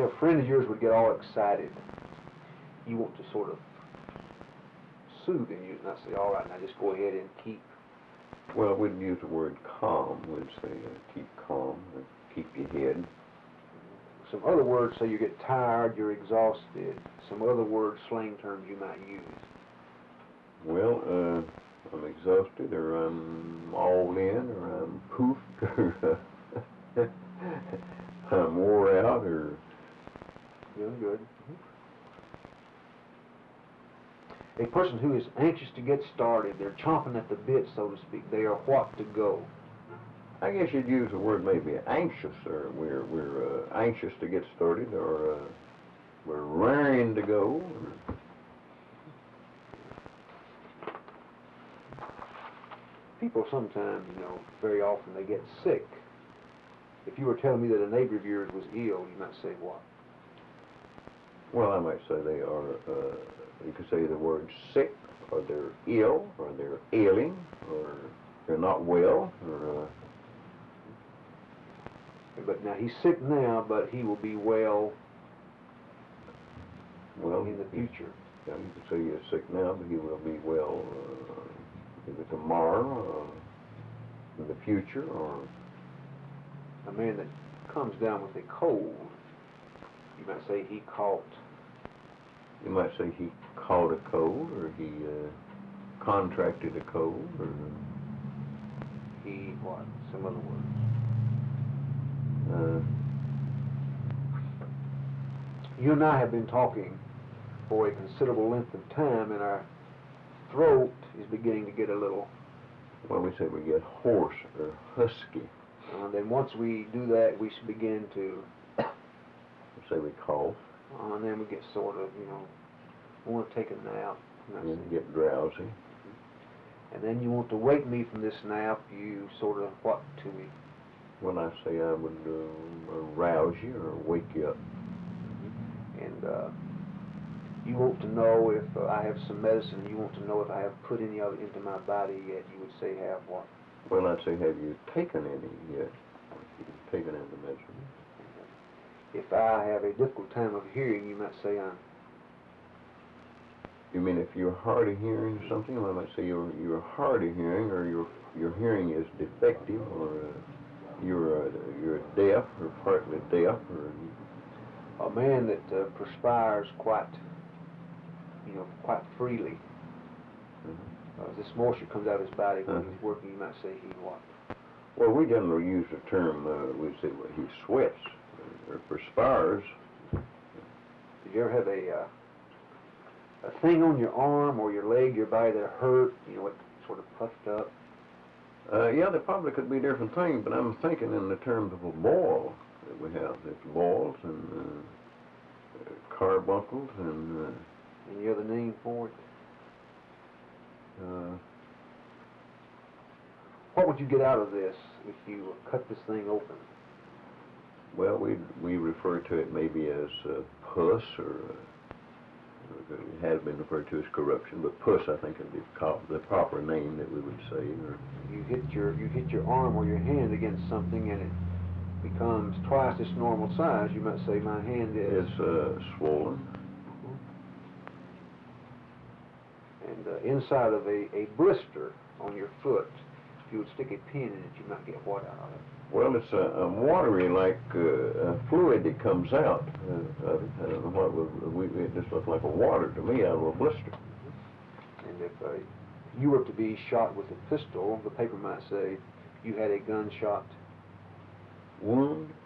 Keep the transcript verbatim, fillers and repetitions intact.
a friend of yours would get all excited, you want to sort of soothe him, you not say, all right, now just go ahead and keep. Well, we'd use the word calm. We'd say uh, keep calm, and keep your head. Some other words say you get tired, you're exhausted. Some other words, slang terms you might use. Well, uh, I'm exhausted, or I'm all in, or I'm poofed, or I'm wore out, or... Good, good. A person who is anxious to get started, they're chomping at the bit, so to speak. They are what to go. I guess you'd use the word maybe anxious, or we're we're uh, anxious to get started, or uh, we're raring to go. Or... People sometimes, you know, very often they get sick. If you were telling me that a neighbor of yours was ill, you might say what? Well, I might say they are, uh, you could say the word sick, or they're ill, or they're ailing, or they're not well, or... Uh, But now he's sick now, but he will be well, well in the future. Yeah, you could say he's sick now, but he will be well uh, either tomorrow, uh, in the future, or... A man that comes down with a cold, you might say he caught. You might say he caught a cold, or he uh, contracted a cold, or... He, what? Some other words. Uh, you and I have been talking for a considerable length of time, and our throat is beginning to get a little... Well, we say we get hoarse or husky. And uh, then once we do that, we should begin to... We say we cough. Uh, and then we get sort of, you know, want to take a nap. And get drowsy. And then you want to wake me from this nap, you sort of what to me? When I say I would uh, arouse you or wake you up. And uh, you want to know if uh, I have some medicine, you want to know if I have put any of it into my body yet, you would say have what? Well, I'd say have you taken any yet? You've taken any medicine. If I have a difficult time of hearing, you might say I'm... You mean if you're hard of hearing or something? Well, I might say you're, you're hard of hearing, or your your hearing is defective, or uh, you're, uh, you're deaf, or partly deaf, or... A man that uh, perspires quite, you know, quite freely. Mm-hmm. uh, this moisture comes out of his body when uh-huh. he's working, you might say he what? Well, we generally use the term, uh, we say well, he sweats, or perspires. Did you ever have a... Uh, a thing on your arm or your leg, your body that hurt, you know, it sort of puffed up? Uh, yeah, there probably could be different things, but I'm thinking in the terms of a boil that we have. There's boils and uh, carbuncles and... Uh, Any other name for it? Uh, what would you get out of this if you cut this thing open? Well, we we refer to it maybe as uh, pus, or... Uh, it has been referred to as corruption, but pus, I think, would be the proper name that we would say. Or you hit your you hit your arm or your hand against something, and it becomes twice its normal size. You might say, "My hand is it's uh, swollen." And uh, inside of a, a blister on your foot, if you would stick a pin in it, you might get what out of it? Well, it's a, a watery, like uh, a fluid that comes out. Uh, of it. I don't know what would, we, it just looked like a water to me out of a blister. Mm-hmm. And if uh, you were to be shot with a pistol, the paper might say you had a gunshot wound.